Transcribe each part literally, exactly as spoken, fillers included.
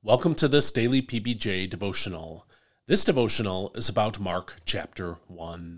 Welcome to this daily P B J devotional. This devotional is about Mark chapter one.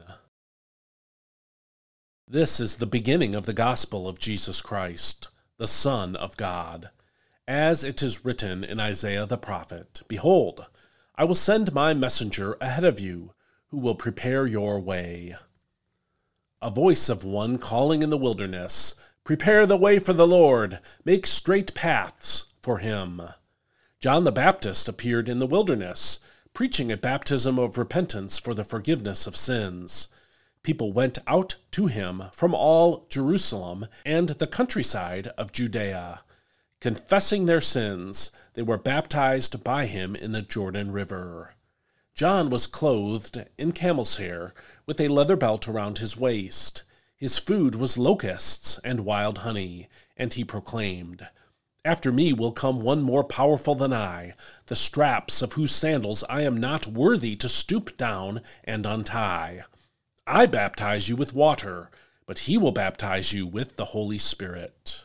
This is the beginning of the gospel of Jesus Christ, the Son of God. As it is written in Isaiah the prophet, "Behold, I will send my messenger ahead of you, who will prepare your way." A voice of one calling in the wilderness, "Prepare the way for the Lord, make straight paths for him." John the Baptist appeared in the wilderness, preaching a baptism of repentance for the forgiveness of sins. People went out to him from all Jerusalem and the countryside of Judea. Confessing their sins, they were baptized by him in the Jordan River. John was clothed in camel's hair, with a leather belt around his waist. His food was locusts and wild honey, and he proclaimed, "After me will come one more powerful than I, the straps of whose sandals I am not worthy to stoop down and untie. I baptize you with water, but he will baptize you with the Holy Spirit."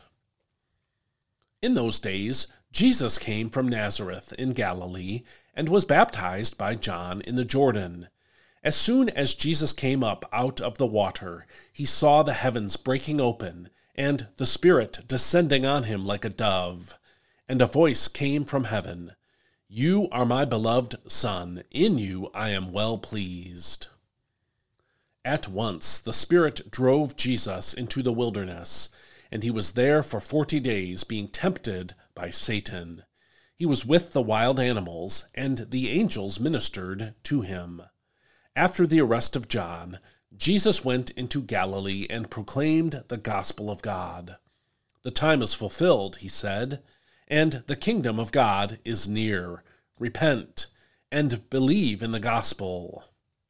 In those days, Jesus came from Nazareth in Galilee and was baptized by John in the Jordan. As soon as Jesus came up out of the water, he saw the heavens breaking open, and the Spirit descending on him like a dove. And a voice came from heaven, "You are my beloved Son, in you I am well pleased." At once the Spirit drove Jesus into the wilderness, and he was there for forty days being tempted by Satan. He was with the wild animals, and the angels ministered to him. After the arrest of John, Jesus went into Galilee and proclaimed the gospel of God. "The time is fulfilled," he said, "and the kingdom of God is near. Repent and believe in the gospel."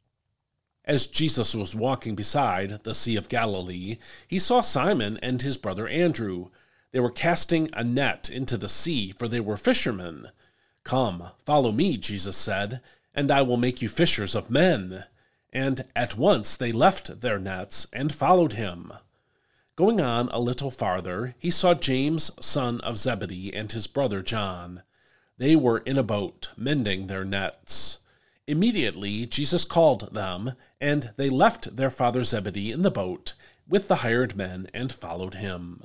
As Jesus was walking beside the Sea of Galilee, he saw Simon and his brother Andrew. They were casting a net into the sea, for they were fishermen. "Come, follow me," Jesus said, "and I will make you fishers of men." And at once they left their nets and followed him. Going on a little farther, he saw James, son of Zebedee, and his brother John. They were in a boat, mending their nets. Immediately Jesus called them, and they left their father Zebedee in the boat with the hired men and followed him.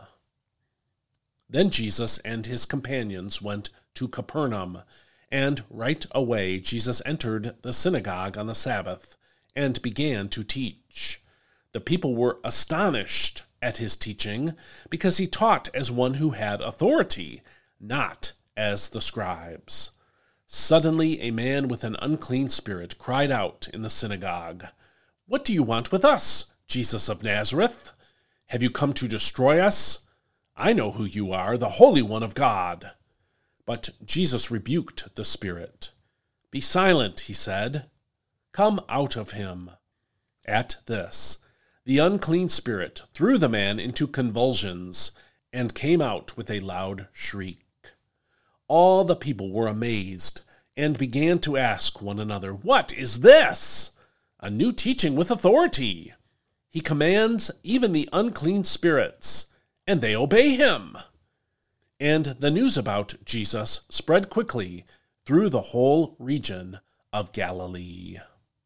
Then Jesus and his companions went to Capernaum, and right away Jesus entered the synagogue on the Sabbath and began to teach. The people were astonished at his teaching, because he taught as one who had authority, not as the scribes. Suddenly a man with an unclean spirit cried out in the synagogue, "What do you want with us, Jesus of Nazareth? Have you come to destroy us? I know who you are, the Holy One of God." But Jesus rebuked the spirit. "Be silent," he said. "Come out of him." At this, the unclean spirit threw the man into convulsions and came out with a loud shriek. All the people were amazed and began to ask one another, "What is this? A new teaching with authority. He commands even the unclean spirits, and they obey him." And the news about Jesus spread quickly through the whole region of Galilee.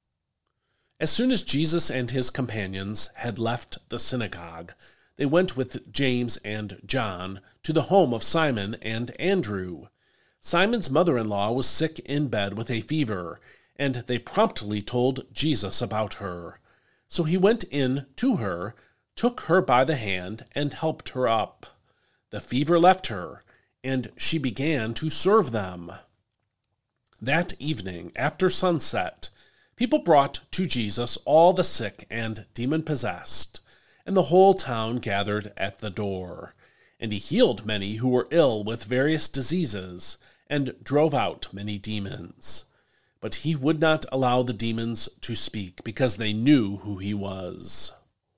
As soon as Jesus and his companions had left the synagogue, they went with James and John to the home of Simon and Andrew. Simon's mother-in-law was sick in bed with a fever, and they promptly told Jesus about her. So he went in to her, took her by the hand, and helped her up. The fever left her, and she began to serve them. That evening, after sunset, people brought to Jesus all the sick and demon-possessed, and the whole town gathered at the door. And he healed many who were ill with various diseases, and drove out many demons. But he would not allow the demons to speak, because they knew who he was.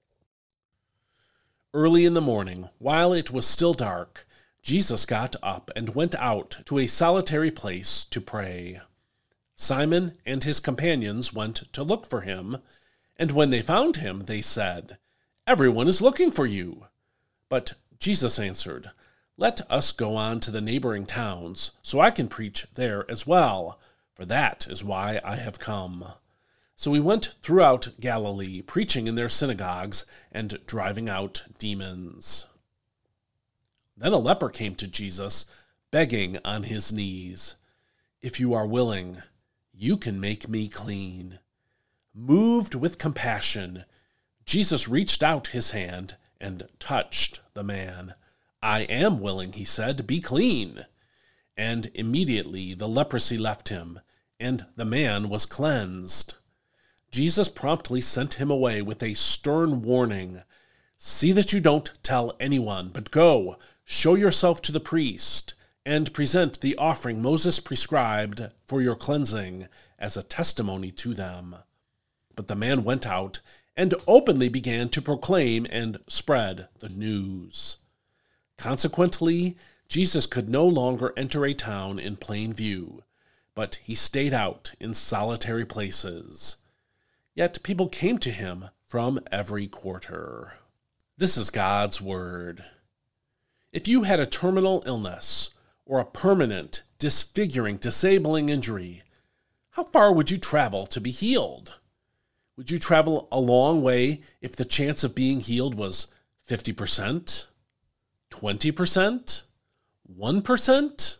Early in the morning, while it was still dark, Jesus got up and went out to a solitary place to pray. Simon and his companions went to look for him, and when they found him, they said, "Everyone is looking for you." But Jesus answered, Let us go on to the neighboring towns, so I can preach there as well, for that is why I have come." So he went throughout Galilee, preaching in their synagogues and driving out demons. Then a leper came to Jesus, begging on his knees, "If you are willing, you can make me clean." Moved with compassion, Jesus reached out his hand and touched the man. "I am willing," he said, "be clean." And immediately the leprosy left him, and the man was cleansed. Jesus promptly sent him away with a stern warning. "See that you don't tell anyone, but go, show yourself to the priest, and present the offering Moses prescribed for your cleansing as a testimony to them." But the man went out and openly began to proclaim and spread the news. Consequently, Jesus could no longer enter a town in plain view, but he stayed out in solitary places. Yet people came to him from every quarter. This is God's word. If you had a terminal illness or a permanent, disfiguring, disabling injury, how far would you travel to be healed? Would you travel a long way if the chance of being healed was fifty percent? twenty percent? one percent?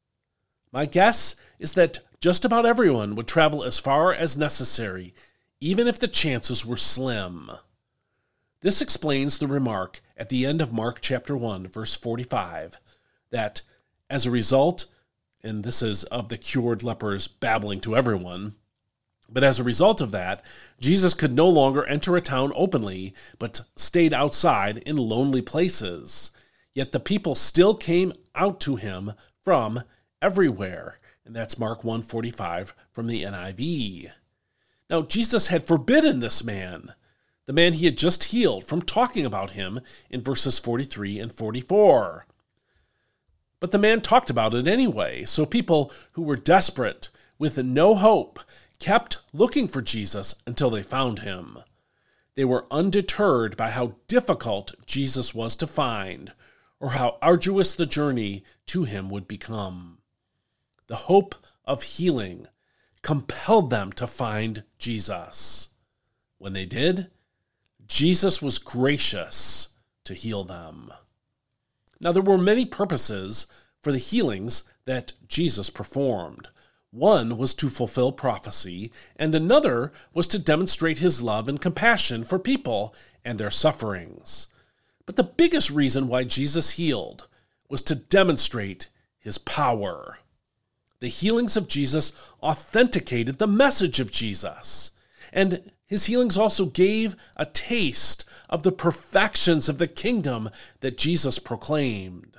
My guess is that just about everyone would travel as far as necessary, even if the chances were slim. This explains the remark at the end of Mark chapter one, verse forty-five, that as a result, and this is of the cured lepers babbling to everyone, but as a result of that, Jesus could no longer enter a town openly, but stayed outside in lonely places. Yet the people still came out to him from everywhere. And that's Mark one forty-five from the N I V. Now, Jesus had forbidden this man, the man he had just healed, from talking about him in verses forty-three and forty-four. But the man talked about it anyway, so people who were desperate, with no hope, kept looking for Jesus until they found him. They were undeterred by how difficult Jesus was to find, or how arduous the journey to him would become. The hope of healing compelled them to find Jesus. When they did, Jesus was gracious to heal them. Now, there were many purposes for the healings that Jesus performed. One was to fulfill prophecy, and another was to demonstrate his love and compassion for people and their sufferings. But the biggest reason why Jesus healed was to demonstrate his power. The healings of Jesus authenticated the message of Jesus, and his healings also gave a taste of the perfections of the kingdom that Jesus proclaimed.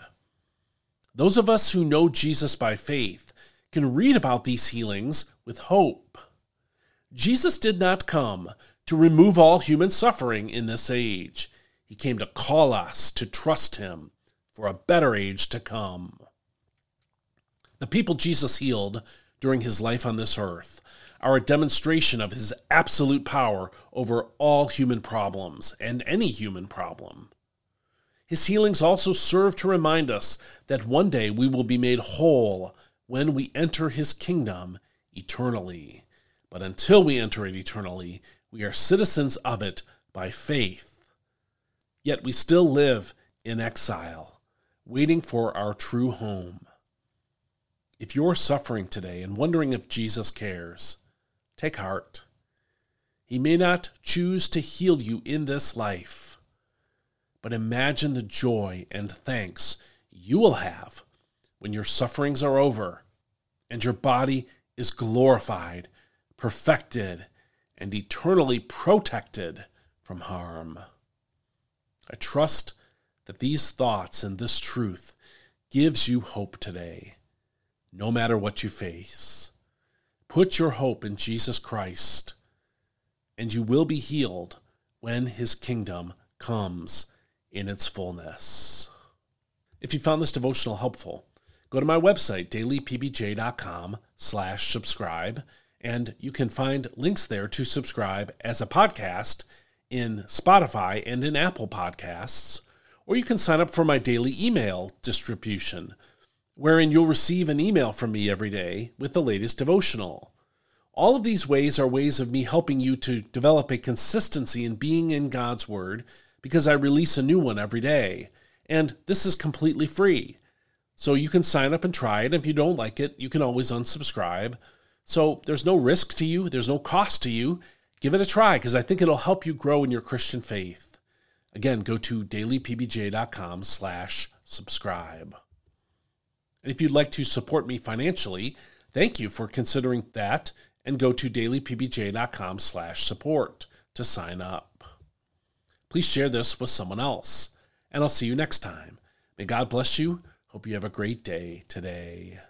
Those of us who know Jesus by faith can read about these healings with hope. Jesus did not come to remove all human suffering in this age. He came to call us to trust him for a better age to come. The people Jesus healed during his life on this earth are a demonstration of his absolute power over all human problems and any human problem. His healings also serve to remind us that one day we will be made whole when we enter his kingdom eternally. But until we enter it eternally, we are citizens of it by faith. Yet we still live in exile, waiting for our true home. If you're suffering today and wondering if Jesus cares, take heart. He may not choose to heal you in this life, but imagine the joy and thanks you will have when your sufferings are over and your body is glorified, perfected, and eternally protected from harm. I trust that these thoughts and this truth gives you hope today, no matter what you face. Put your hope in Jesus Christ, and you will be healed when his kingdom comes in its fullness. If you found this devotional helpful, go to my website, daily p b j dot com slash subscribe, and you can find links there to subscribe as a podcast in Spotify and in Apple Podcasts, Or you can sign up for my daily email distribution, wherein you'll receive an email from me every day with the latest devotional. All of these ways are ways of me helping you to develop a consistency in being in God's Word, because I release a new one every day. And this is completely free. So you can sign up and try it. If you don't like it, you can always unsubscribe. So there's no risk to you. There's no cost to you. Give it a try, because I think it'll help you grow in your Christian faith. Again, go to dailypbj.com slash subscribe. And if you'd like to support me financially, thank you for considering that, and go to dailypbj.com slash support to sign up. Please share this with someone else, and I'll see you next time. May God bless you. Hope you have a great day today.